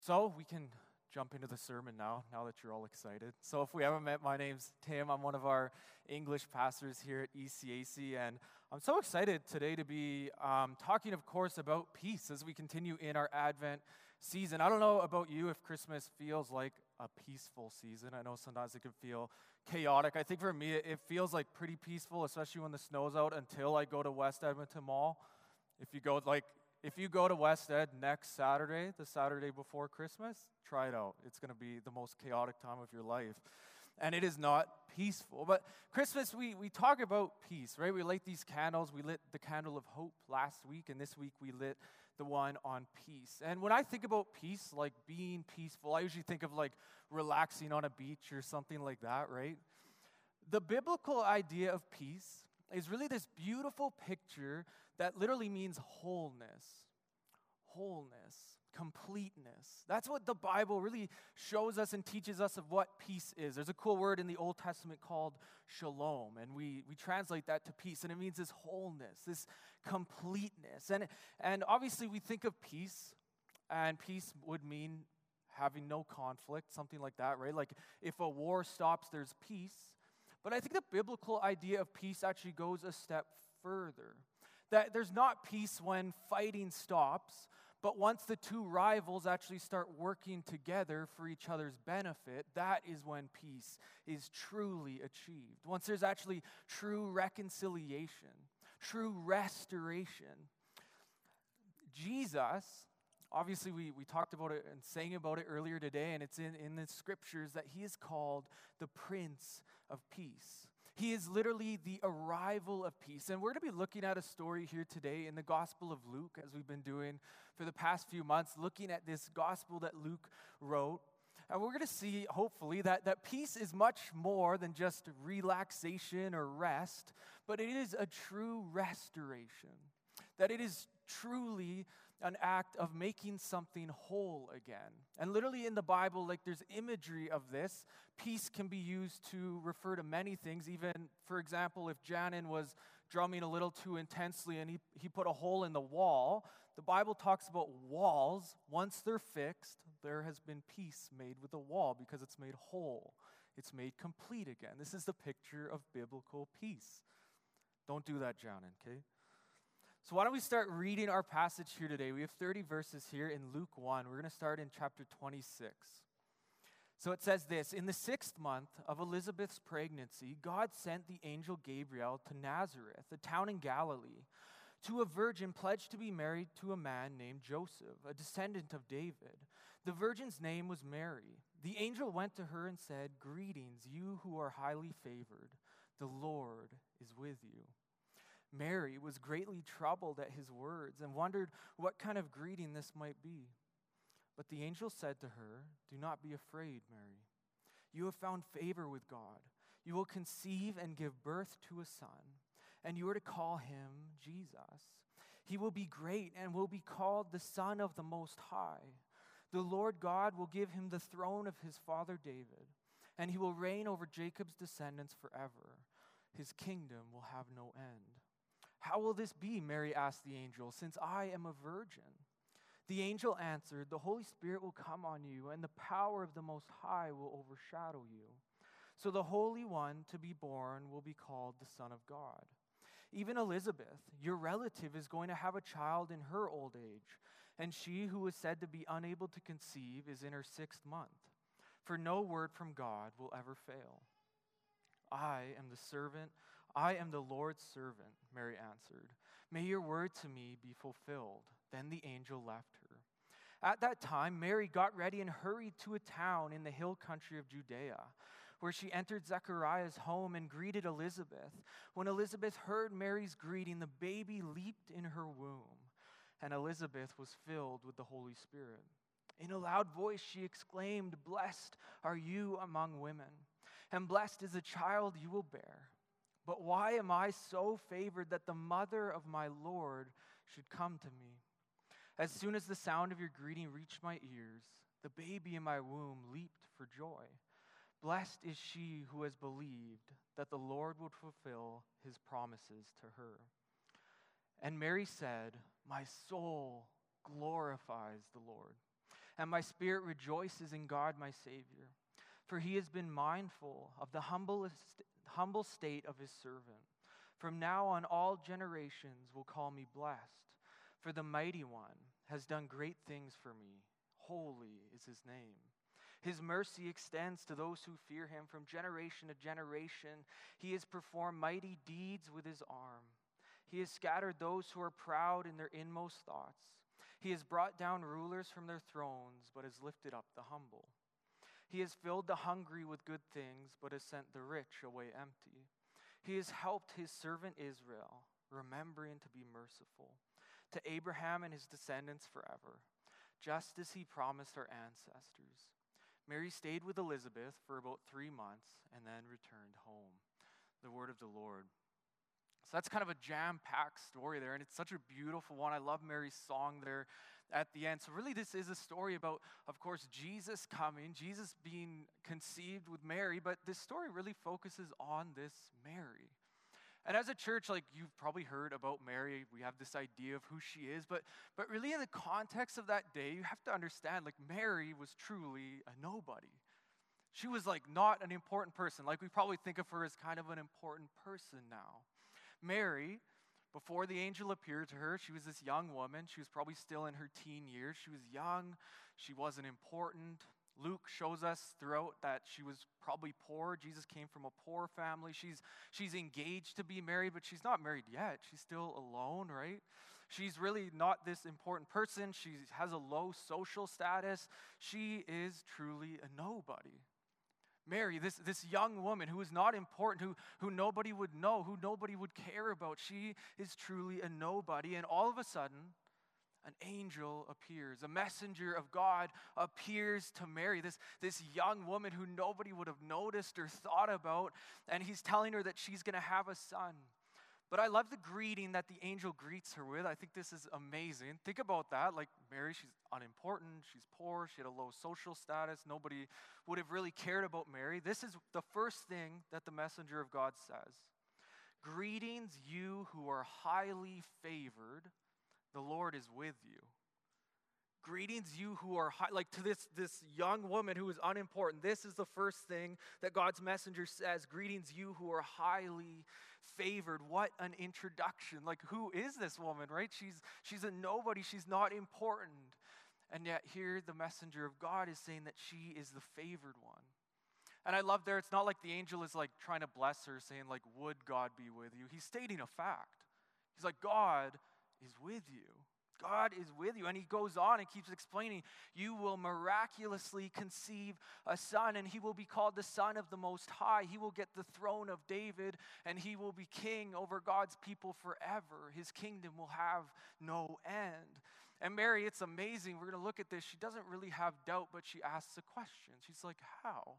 So we can jump into the sermon now that you're all excited. So if we haven't met, my name's Tim. I'm one of our English pastors here at ECAC, and I'm so excited today to be talking, of course, about peace as we continue in our Advent season. I don't know about you if Christmas feels like a peaceful season. I know sometimes it can feel chaotic. I think for me, it feels like pretty peaceful, especially when the snow's out until I go to West Edmonton Mall. If you go to West Ed next Saturday, the Saturday before Christmas, try it out. It's going to be the most chaotic time of your life. And it is not peaceful. But Christmas, we talk about peace, right? We light these candles. We lit the candle of hope last week, and this week we lit the one on peace. And when I think about peace, like being peaceful, I usually think of like relaxing on a beach or something like that, right? The biblical idea of peace is really this beautiful picture that literally means wholeness, completeness. That's what the Bible really shows us and teaches us of what peace is. There's a cool word in the Old Testament called shalom, and we translate that to peace, and it means this wholeness, this completeness. And obviously we think of peace, and peace would mean having no conflict, something like that, right? Like if a war stops, there's peace. But I think the biblical idea of peace actually goes a step further. That there's not peace when fighting stops, but once the two rivals actually start working together for each other's benefit, that is when peace is truly achieved. Once there's actually true reconciliation, true restoration. Jesus, obviously we talked about it and sang about it earlier today, and it's in the scriptures that he is called the Prince of Peace. He is literally the arrival of peace. And we're going to be looking at a story here today in the Gospel of Luke, as we've been doing for the past few months, looking at this gospel that Luke wrote. And we're going to see, hopefully, that peace is much more than just relaxation or rest, but it is a true restoration. That it is truly an act of making something whole again. And literally in the Bible, like there's imagery of this. Peace can be used to refer to many things. Even, for example, if Janin was drumming a little too intensely and he put a hole in the wall, the Bible talks about walls. Once they're fixed, there has been peace made with the wall because it's made whole. It's made complete again. This is the picture of biblical peace. Don't do that, Janin, okay? So why don't we start reading our passage here today? We have 30 verses here in Luke 1. We're going to start in chapter 26. So it says this: In the 6th month of Elizabeth's pregnancy, God sent the angel Gabriel to Nazareth, a town in Galilee, to a virgin pledged to be married to a man named Joseph, a descendant of David. The virgin's name was Mary. The angel went to her and said, "Greetings, you who are highly favored. The Lord is with you." Mary was greatly troubled at his words and wondered what kind of greeting this might be. But the angel said to her, "Do not be afraid, Mary. You have found favor with God. You will conceive and give birth to a son, and you are to call him Jesus. He will be great and will be called the Son of the Most High. The Lord God will give him the throne of his father David, and he will reign over Jacob's descendants forever. His kingdom will have no end." "How will this be?" Mary asked the angel, "since I am a virgin?" The angel answered, "The Holy Spirit will come on you, and the power of the Most High will overshadow you. So the Holy One to be born will be called the Son of God. Even Elizabeth, your relative, is going to have a child in her old age, and she who was said to be unable to conceive is in her 6th month. For no word from God will ever fail." I am the Lord's servant," Mary answered. "May your word to me be fulfilled." Then the angel left her. At that time, Mary got ready and hurried to a town in the hill country of Judea, where she entered Zechariah's home and greeted Elizabeth. When Elizabeth heard Mary's greeting, the baby leaped in her womb, and Elizabeth was filled with the Holy Spirit. In a loud voice, she exclaimed, "Blessed are you among women, and blessed is the child you will bear. But why am I so favored that the mother of my Lord should come to me? As soon as the sound of your greeting reached my ears, the baby in my womb leaped for joy. Blessed is she who has believed that the Lord would fulfill his promises to her." And Mary said, "My soul glorifies the Lord, and my spirit rejoices in God my Savior. For he has been mindful of the humble state of his servant. From now on, all generations will call me blessed. For the Mighty One has done great things for me. Holy is his name. His mercy extends to those who fear him from generation to generation. He has performed mighty deeds with his arm. He has scattered those who are proud in their inmost thoughts. He has brought down rulers from their thrones, but has lifted up the humble. He has filled the hungry with good things, but has sent the rich away empty. He has helped his servant Israel, remembering to be merciful to Abraham and his descendants forever, just as he promised our ancestors. Mary stayed with Elizabeth for about 3 months and then returned home. The word of the Lord. So that's kind of a jam-packed story there, and it's such a beautiful one. I love Mary's song there at the end. So really this is a story about, of course, Jesus coming, Jesus being conceived with Mary, but this story really focuses on this Mary. And as a church, like you've probably heard about Mary, we have this idea of who she is, but really in the context of that day, you have to understand, like Mary was truly a nobody. She was like not an important person. Like we probably think of her as kind of an important person now. Mary, before the angel appeared to her, she was this young woman. She was probably still in her teen years. She was young. She wasn't important. Luke shows us throughout that she was probably poor. Jesus came from a poor family. She's engaged to be married, but she's not married yet. She's still alone, right? She's really not this important person. She has a low social status. She is truly a nobody. Mary, this young woman who is not important, who nobody would know, who nobody would care about, she is truly a nobody. And all of a sudden, an angel appears. A messenger of God appears to Mary, this young woman who nobody would have noticed or thought about, and he's telling her that she's going to have a son. But I love the greeting that the angel greets her with. I think this is amazing. Think about that. Like Mary, she's unimportant, she's poor, she had a low social status. Nobody would have really cared about Mary. This is the first thing that the messenger of God says. Greetings, you who are highly favored. The Lord is with you. Greetings, you who are like to this young woman who is unimportant. This is the first thing that God's messenger says. Greetings, you who are highly favored. What an introduction. Like, who is this woman, right? She's a nobody. She's not important. And yet here the messenger of God is saying that she is the favored one. And I love there, it's not like the angel is like trying to bless her, saying like, would God be with you? He's stating a fact. He's like, God is with you. God is with you. And he goes on and keeps explaining, you will miraculously conceive a son, and he will be called the Son of the Most High. He will get the throne of David, and he will be king over God's people forever. His kingdom will have no end. And Mary, it's amazing. We're going to look at this. She doesn't really have doubt, but she asks a question. She's like, how?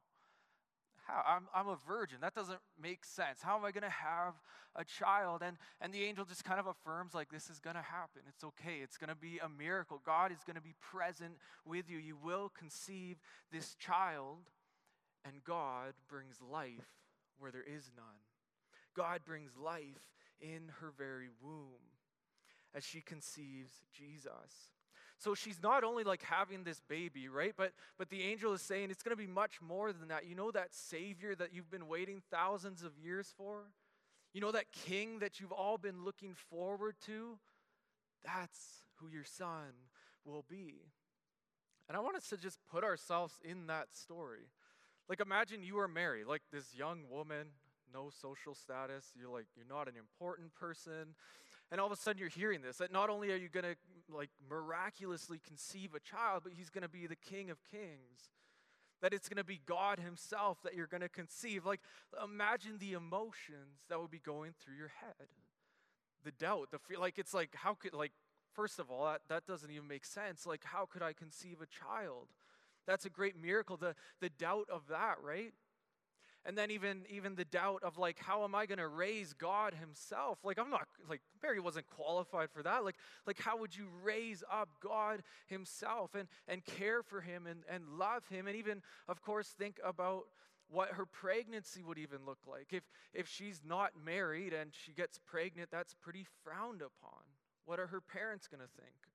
I'm a virgin. That doesn't make sense. How am I going to have a child? And the angel just kind of affirms, like, this is going to happen. It's okay. It's going to be a miracle. God is going to be present with you. You will conceive this child, and God brings life where there is none. God brings life in her very womb as she conceives Jesus. So she's not only like having this baby, right? But the angel is saying it's going to be much more than that. You know that Savior that you've been waiting thousands of years for? You know that King that you've all been looking forward to? That's who your son will be. And I want us to just put ourselves in that story. Like imagine you are Mary, like this young woman, no social status. You're not an important person. And all of a sudden you're hearing this, that not only are you going to like miraculously conceive a child, but he's going to be the King of Kings. That it's going to be God himself that you're going to conceive. Like imagine the emotions that would be going through your head. The doubt, the fear, like it's like, how could, like, first of all, that doesn't even make sense. Like how could I conceive a child? That's a great miracle. The doubt of that, right? And then even the doubt of like, how am I going to raise God himself? Like I'm not, like Mary wasn't qualified for that. Like how would you raise up God himself and care for him and love him? And even, of course, think about what her pregnancy would even look like. If she's not married and she gets pregnant, that's pretty frowned upon. What are her parents going to think?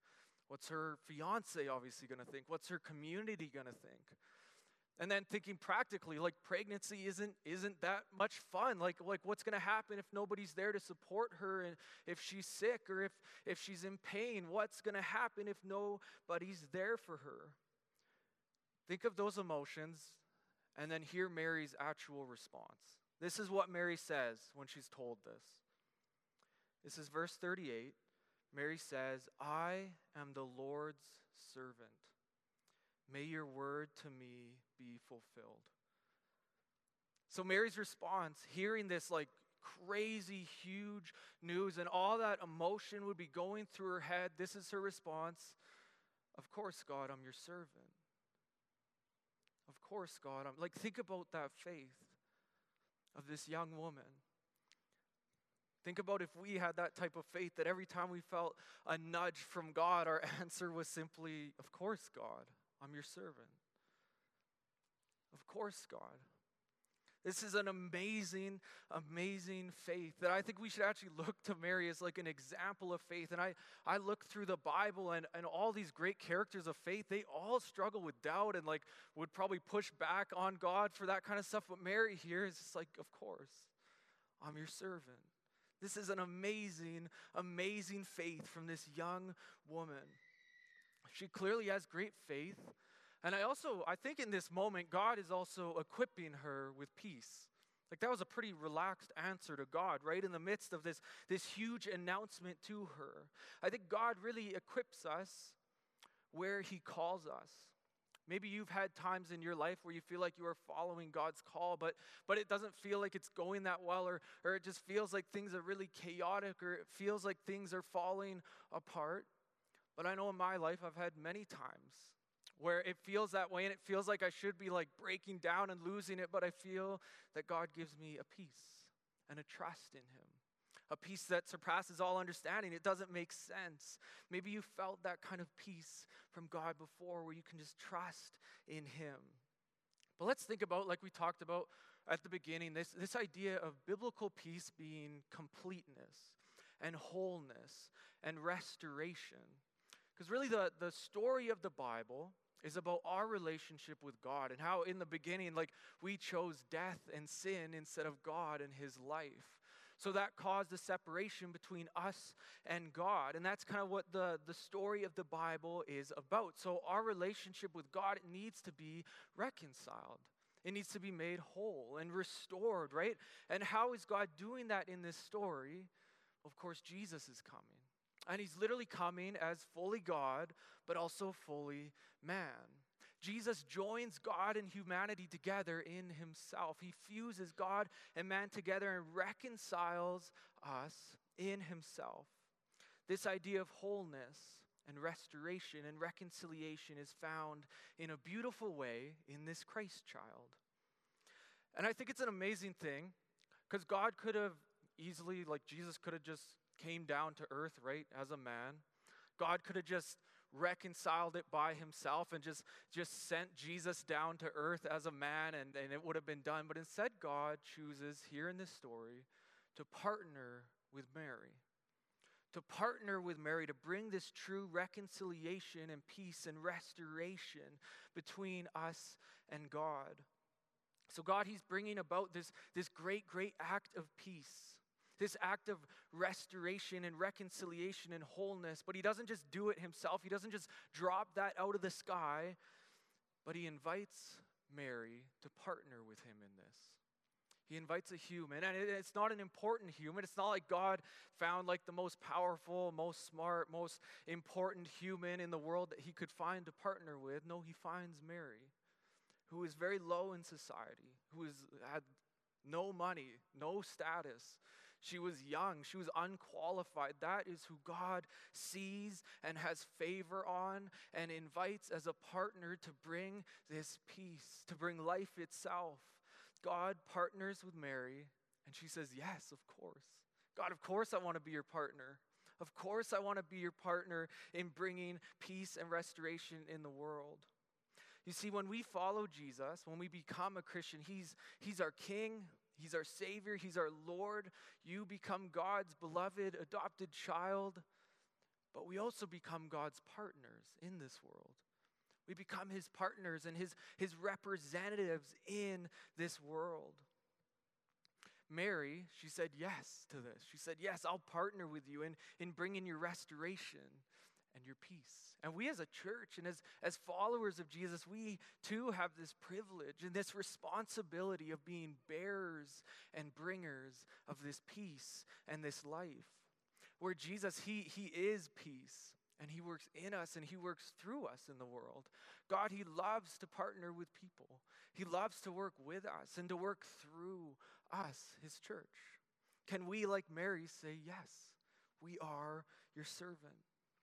What's her fiance obviously going to think? What's her community going to think? And then thinking practically, like pregnancy isn't that much fun. Like what's going to happen if nobody's there to support her, and if she's sick or if she's in pain? What's going to happen if nobody's there for her? Think of those emotions and then hear Mary's actual response. This is what Mary says when she's told this. This is verse 38. Mary says, "I am the Lord's servant. May your word to me be fulfilled." So Mary's response, hearing this like crazy, huge news, and all that emotion would be going through her head, this is her response. "Of course, God, I'm your servant. Of course, God, I'm..." Like, think about that faith of this young woman. Think about if we had that type of faith, that every time we felt a nudge from God, our answer was simply, "Of course, God, I'm your servant. Of course, God." This is an amazing, amazing faith that I think we should actually look to Mary as like an example of faith. And I look through the Bible and all these great characters of faith, they all struggle with doubt and like would probably push back on God for that kind of stuff. But Mary here is just like, "Of course, I'm your servant." This is an amazing, amazing faith from this young woman. She clearly has great faith. And I think in this moment, God is also equipping her with peace. Like, that was a pretty relaxed answer to God, right? In the midst of this huge announcement to her. I think God really equips us where he calls us. Maybe you've had times in your life where you feel like you are following God's call, but it doesn't feel like it's going that well, or it just feels like things are really chaotic, or it feels like things are falling apart. But I know in my life I've had many times where it feels that way, and it feels like I should be like breaking down and losing it, but I feel that God gives me a peace and a trust in him. A peace that surpasses all understanding. It doesn't make sense. Maybe you felt that kind of peace from God before, where you can just trust in him. But let's think about, like we talked about at the beginning, this idea of biblical peace being completeness and wholeness and restoration. Because really the story of the Bible is about our relationship with God, and how in the beginning, like, we chose death and sin instead of God and his life. So that caused a separation between us and God. And that's kind of what the story of the Bible is about. So our relationship with God, it needs to be reconciled. It needs to be made whole and restored, right? And how is God doing that in this story? Of course, Jesus is coming. And he's literally coming as fully God, but also fully man. Jesus joins God and humanity together in himself. He fuses God and man together and reconciles us in himself. This idea of wholeness and restoration and reconciliation is found in a beautiful way in this Christ child. And I think it's an amazing thing, because God could have easily, like Jesus could have just came down to earth, right, as a man. God could have just reconciled it by himself and just sent Jesus down to earth as a man, and it would have been done. But instead, God chooses here in this story to partner with Mary. To partner with Mary to bring this true reconciliation and peace and restoration between us and God. So God, he's bringing about this great, great act of peace. This act of restoration and reconciliation and wholeness. But he doesn't just do it himself. He doesn't just drop that out of the sky. But he invites Mary to partner with him in this. He invites a human. And it's not an important human. It's not like God found like the most powerful, most smart, most important human in the world that he could find to partner with. No, he finds Mary, who is very low in society, who had no money, no status. She was young. She was unqualified. That is who God sees and has favor on and invites as a partner to bring this peace, to bring life itself. God partners with Mary, and she says, "Yes, of course. God, of course I want to be your partner. Of course I want to be your partner in bringing peace and restoration in the world." You see, when we follow Jesus, when we become a Christian, he's our King. He's our Savior. He's our Lord. You become God's beloved, adopted child. but we also become God's partners in this world. We become his partners and his representatives in this world. Mary, she said yes to this. She said, yes, I'll partner with you in bringing your restoration and your peace. And we as a church and as followers of Jesus, we too have this privilege and this responsibility of being bearers and bringers of this peace and this life. Where Jesus, he is peace, and he works in us and he works through us in the world. God, he loves to partner with people. He loves to work with us and to work through us, his church. Can we, like Mary, say, yes, we are your servant?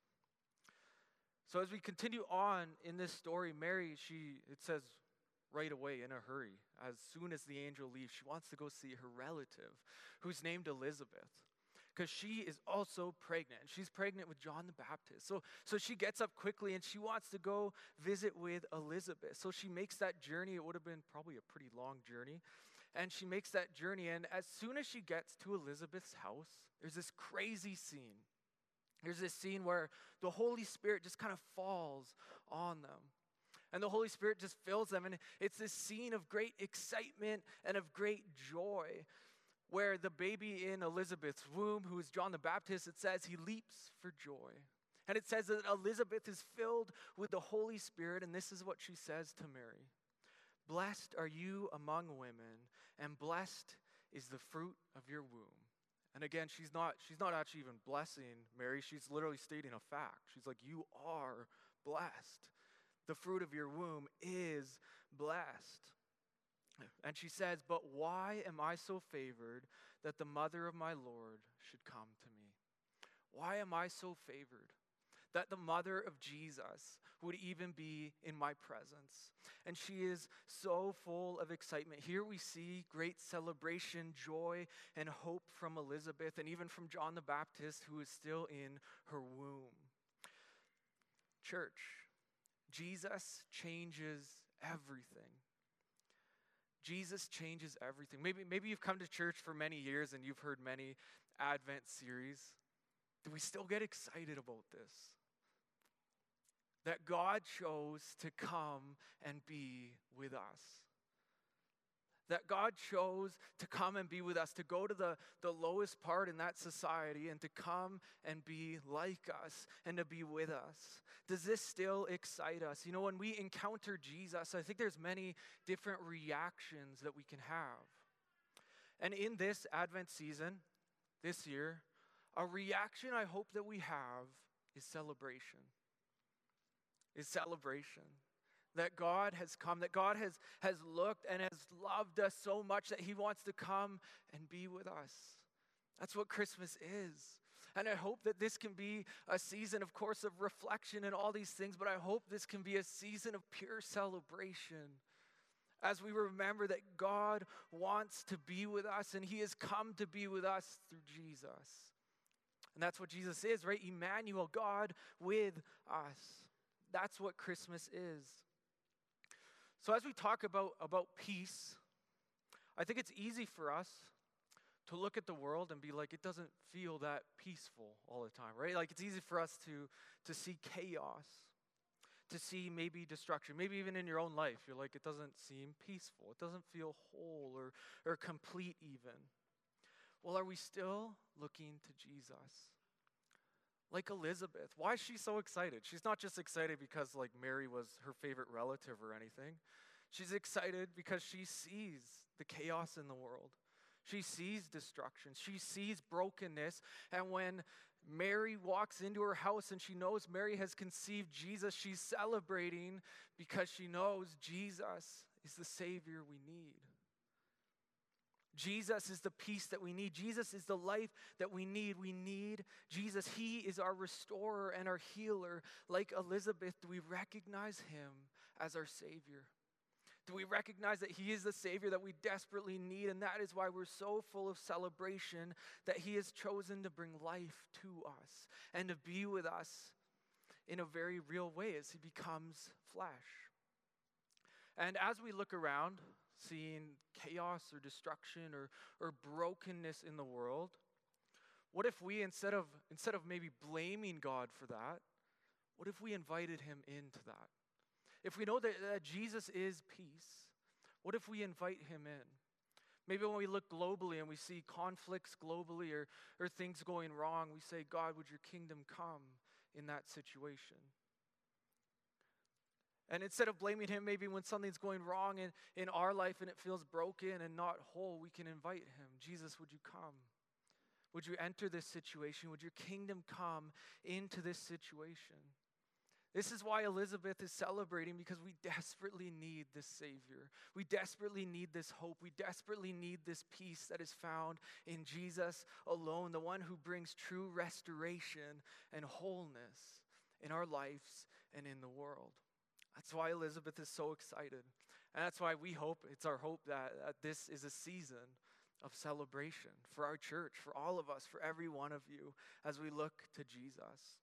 So as we continue on in this story, Mary, it says right away in a hurry, as soon as the angel leaves, she wants to go see her relative, who's named Elizabeth, because she is also pregnant. She's pregnant with John the Baptist. So she gets up quickly and she wants to go visit with Elizabeth. So she makes that journey. It would have been probably a pretty long journey. And she makes that journey. And as soon as she gets to Elizabeth's house, there's this crazy scene. There's this scene where the Holy Spirit just kind of falls on them. And the Holy Spirit just fills them. And it's this scene of great excitement and of great joy, where the baby in Elizabeth's womb, who is John the Baptist, it says he leaps for joy. And it says that Elizabeth is filled with the Holy Spirit, and this is what she says to Mary. Blessed are you among women, and blessed is the fruit of your womb. And again, she's not actually even blessing Mary, she's literally stating a fact. She's like, you are blessed. The fruit of your womb is blessed. And she says, but why am I so favored that the mother of my Lord should come to me? Why am I so favored that the mother of Jesus would even be in my presence? And she is so full of excitement. Here we see great celebration, joy, and hope from Elizabeth, and even from John the Baptist, who is still in her womb. Church, Jesus changes everything. Jesus changes everything. Maybe you've come to church for many years and you've heard many Advent series. Do we still get excited about this? That God chose to come and be with us. That God chose to come and be with us, to go to the lowest part in that society and to come and be like us and to be with us. Does this still excite us? You know, when we encounter Jesus, I think there's many different reactions that we can have. And in this Advent season, this year, a reaction I hope that we have is celebration. That God has come, that God has looked and has loved us so much that he wants to come and be with us. That's what Christmas is. And I hope that this can be a season, of course, of reflection and all these things, but I hope this can be a season of pure celebration as we remember that God wants to be with us and he has come to be with us through Jesus. And that's what Jesus is, right? Emmanuel, God with us. That's what Christmas is. So as we talk about peace, I think it's easy for us to look at the world and be like, it doesn't feel that peaceful all the time, right? Like it's easy for us to see chaos, to see maybe destruction, maybe even in your own life. You're like, it doesn't seem peaceful. It doesn't feel whole or complete even. Well, are we still looking to Jesus? Like Elizabeth, why is she so excited? She's not just excited because like Mary was her favorite relative or anything. She's excited because she sees the chaos in the world. She sees destruction. She sees brokenness. And when Mary walks into her house and she knows Mary has conceived Jesus, she's celebrating because she knows Jesus is the Savior we need. Jesus is the peace that we need. Jesus is the life that we need. We need Jesus. He is our restorer and our healer. Like Elizabeth, do we recognize him as our Savior? Do we recognize that he is the Savior that we desperately need? And that is why we're so full of celebration that he has chosen to bring life to us and to be with us in a very real way as he becomes flesh. And as we look around, seeing chaos or destruction or brokenness in the world, What if we, instead of maybe blaming God for that, what if we invited him into that? If we know that Jesus is peace, what if we invite him in? Maybe when we look globally and we see conflicts globally or things going wrong, we say, God, would your kingdom come in that situation? And instead of blaming him, maybe when something's going wrong in our life and it feels broken and not whole, we can invite him. Jesus, would you come? Would you enter this situation? Would your kingdom come into this situation? This is why Elizabeth is celebrating, because we desperately need this Savior. We desperately need this hope. We desperately need this peace that is found in Jesus alone, the one who brings true restoration and wholeness in our lives and in the world. That's why Elizabeth is so excited. And that's why we hope, it's our hope that this is a season of celebration for our church, for all of us, for every one of you, as we look to Jesus.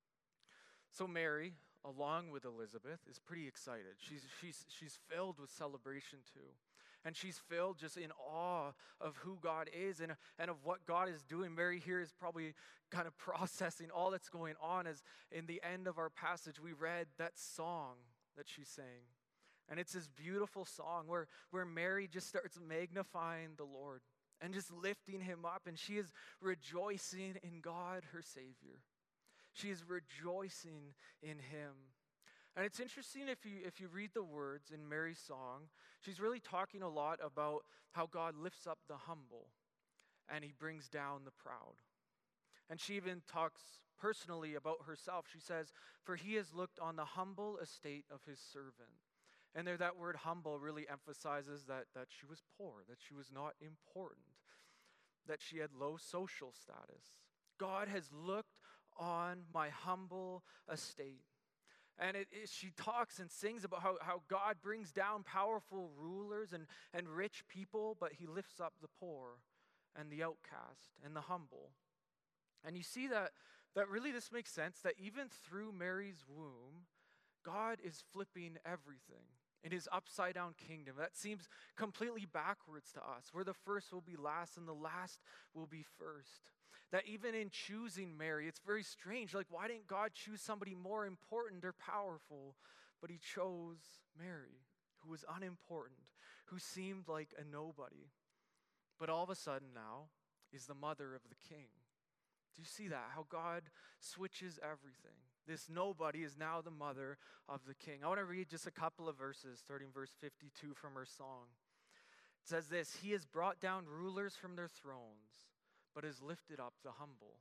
So Mary, along with Elizabeth, is pretty excited. She's filled with celebration too. And she's filled just in awe of who God is and of what God is doing. Mary here is probably kind of processing all that's going on, as in the end of our passage we read that song that she sang. And it's this beautiful song where Mary just starts magnifying the Lord and just lifting him up. And she is rejoicing in God, her Savior. She is rejoicing in him. And it's interesting if you read the words in Mary's song, she's really talking a lot about how God lifts up the humble and he brings down the proud. And she even talks personally about herself. She says, "For he has looked on the humble estate of his servant." And there, that word humble really emphasizes that she was poor, that she was not important, that she had low social status. God has looked on my humble estate. And she talks and sings about how God brings down powerful rulers and rich people, but he lifts up the poor and the outcast and the humble. And you see that really this makes sense, that even through Mary's womb, God is flipping everything in his upside down kingdom. That seems completely backwards to us, where the first will be last and the last will be first. That even in choosing Mary, it's very strange. Like, why didn't God choose somebody more important or powerful? But he chose Mary, who was unimportant, who seemed like a nobody. But all of a sudden now is the mother of the king. Do you see that? How God switches everything. This nobody is now the mother of the king. I want to read just a couple of verses, starting verse 52 from her song. It says this: "He has brought down rulers from their thrones, but has lifted up the humble.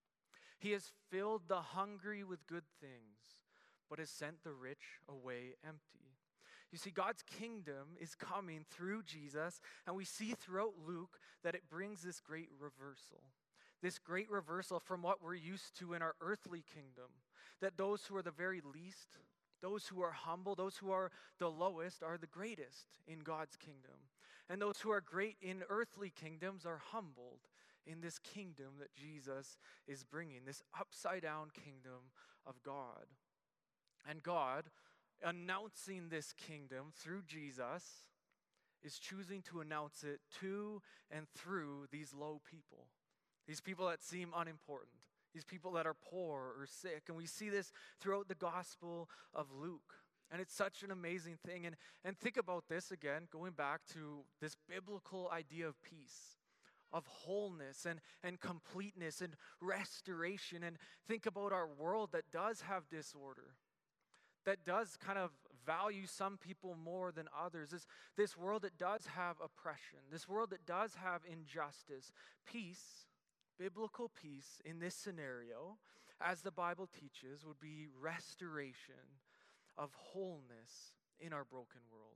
He has filled the hungry with good things, but has sent the rich away empty." You see, God's kingdom is coming through Jesus, and we see throughout Luke that it brings this great reversal. This great reversal from what we're used to in our earthly kingdom, that those who are the very least, those who are humble, those who are the lowest are the greatest in God's kingdom. And those who are great in earthly kingdoms are humbled in this kingdom that Jesus is bringing, this upside down kingdom of God. And God, announcing this kingdom through Jesus, is choosing to announce it to and through these low people. These people that seem unimportant. These people that are poor or sick. And we see this throughout the Gospel of Luke. And it's such an amazing thing. And think about this again, going back to this biblical idea of peace, of wholeness and completeness and restoration. And think about our world that does have disorder, that does kind of value some people more than others. This world that does have oppression, this world that does have injustice. Peace, biblical peace in this scenario, as the Bible teaches, would be restoration of wholeness in our broken world,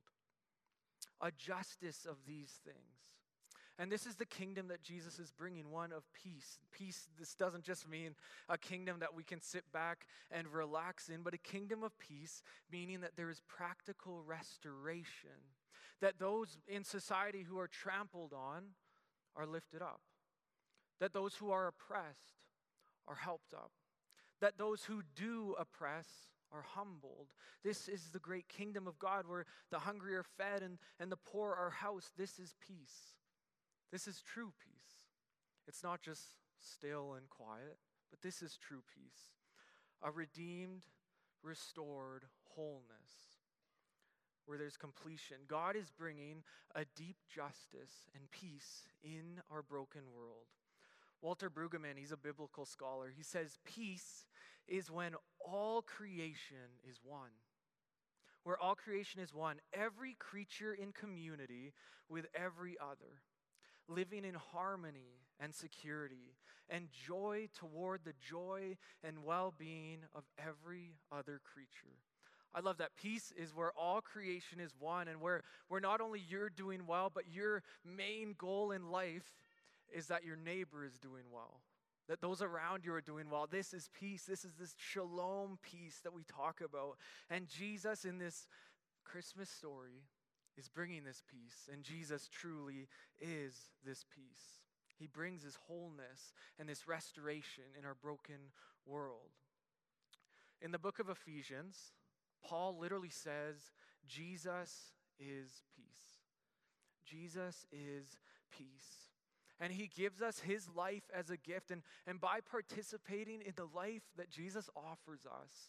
a justice of these things. And this is the kingdom that Jesus is bringing, one of peace. Peace, this doesn't just mean a kingdom that we can sit back and relax in, but a kingdom of peace, meaning that there is practical restoration, that those in society who are trampled on are lifted up, that those who are oppressed are helped up, that those who do oppress are humbled. This is the great kingdom of God, where the hungry are fed and the poor are housed. This is peace. This is true peace. It's not just still, and quiet, but this is true peace. A redeemed, restored wholeness where there's completion. God is bringing a deep justice and peace in our broken world. Walter Brueggemann, he's a biblical scholar. He says, peace is when all creation is one. Where all creation is one, every creature in community with every other, living in harmony and security and joy toward the joy and well-being of every other creature. I love that. Peace is where all creation is one, and where not only you're doing well, but your main goal in life is that your neighbor is doing well, that those around you are doing well. This is peace. This is this shalom peace that we talk about. And Jesus in this Christmas story is bringing this peace, and Jesus truly is this peace. He brings his wholeness and this restoration in our broken world. In the book of Ephesians, Paul literally says, Jesus is peace. Jesus is peace. And he gives us his life as a gift. And by participating in the life that Jesus offers us,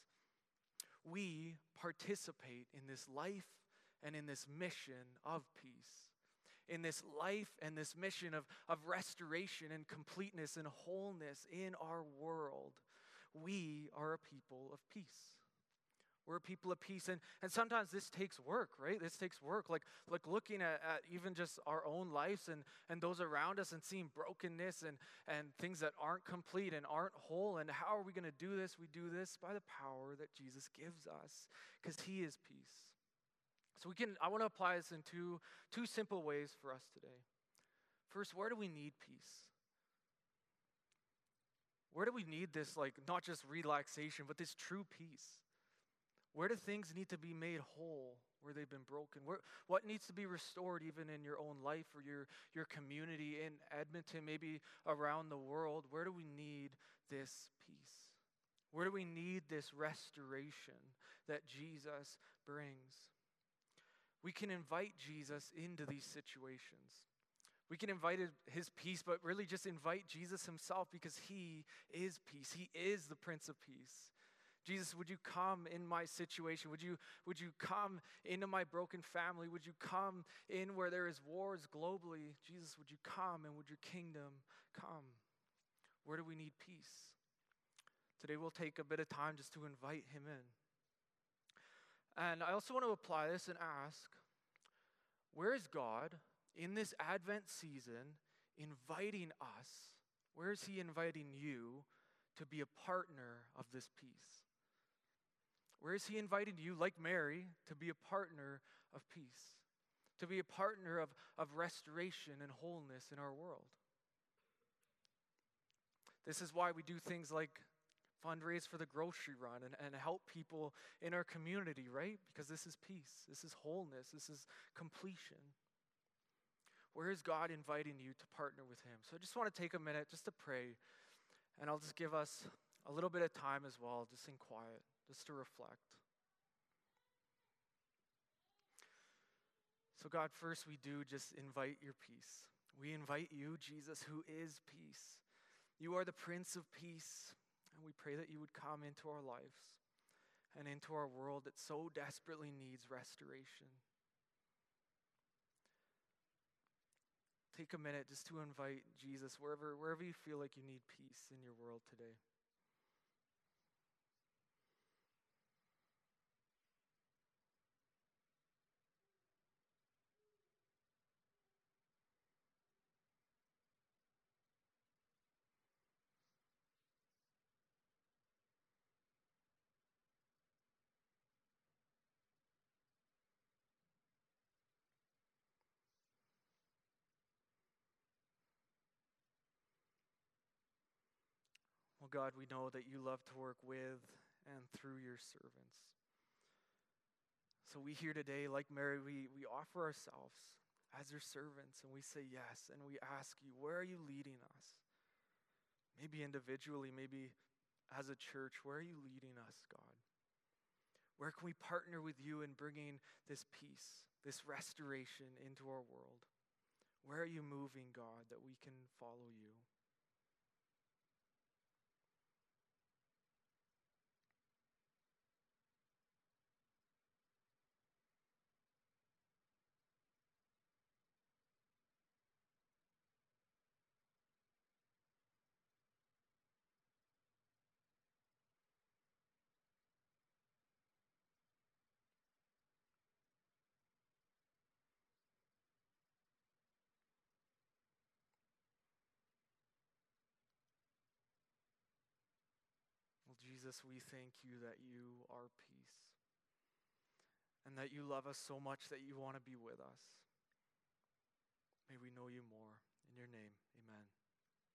we participate in this life and in this mission of peace. In this life and this mission of restoration and completeness and wholeness in our world. We are a people of peace. We're a people of peace, and sometimes this takes work, right? This takes work, like looking at even just our own lives and those around us and seeing brokenness and things that aren't complete and aren't whole, and how are we going to do this? We do this by the power that Jesus gives us, because he is peace. So I want to apply this in two simple ways for us today. First, where do we need peace? Where do we need this, not just relaxation, but this true peace? Where do things need to be made whole where they've been broken? What needs to be restored even in your own life or your community in Edmonton, maybe around the world? Where do we need this peace? Where do we need this restoration that Jesus brings? We can invite Jesus into these situations. We can invite his peace, but really just invite Jesus himself, because he is peace. He is the Prince of Peace. Jesus, would you come in my situation? Would you come into my broken family? Would you come in where there is wars globally? Jesus, would you come, and would your kingdom come? Where do we need peace? Today we'll take a bit of time just to invite him in. And I also want to apply this and ask, where is God in this Advent season inviting us? Where is he inviting you to be a partner of this peace? Where is he inviting you, like Mary, to be a partner of peace? To be a partner of restoration and wholeness in our world? This is why we do things like fundraise for the grocery run and help people in our community, right? Because this is peace, this is wholeness, this is completion. Where is God inviting you to partner with him? So I just want to take a minute just to pray, and I'll just give us a little bit of time as well, just in quiet, just to reflect. So God, first we do just invite your peace. We invite you, Jesus, who is peace. You are the Prince of Peace, and we pray that you would come into our lives and into our world that so desperately needs restoration. Take a minute just to invite Jesus wherever you feel like you need peace in your world today. Well, God, we know that you love to work with and through your servants. So we here today, like Mary, we offer ourselves as your servants, and we say yes, and we ask you, where are you leading us? Maybe individually, maybe as a church, where are you leading us, God? Where can we partner with you in bringing this peace, this restoration into our world? Where are you moving, God, that we can follow you? Jesus, we thank you that you are peace and that you love us so much that you want to be with us. May we know you more. In your name, amen.